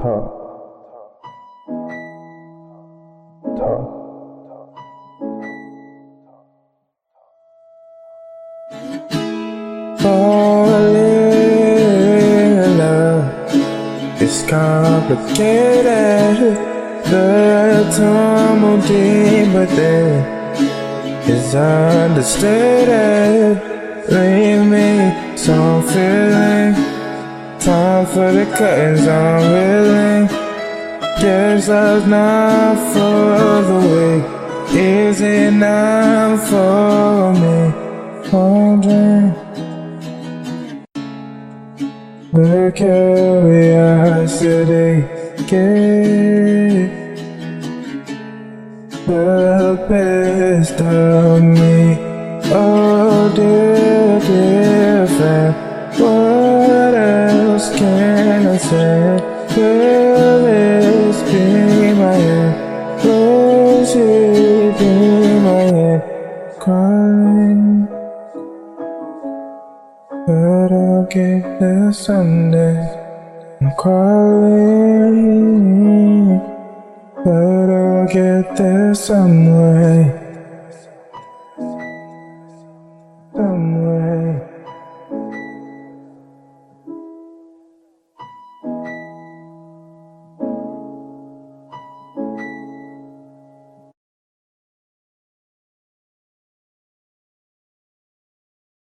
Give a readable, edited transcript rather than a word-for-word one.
Falling in love, it's complicated. The time will deep, but then it's understated. Leave me some feeling. Time for the curtains unveiling. Guess that's not for the weak. Is it not for me? Wondering the curiosity gave the best of me. Oh dear, dear friend, what else can I say? Will this be my end? Will she be my end? Crying, but I'll get there someday. I'm crying, but I'll get there some way.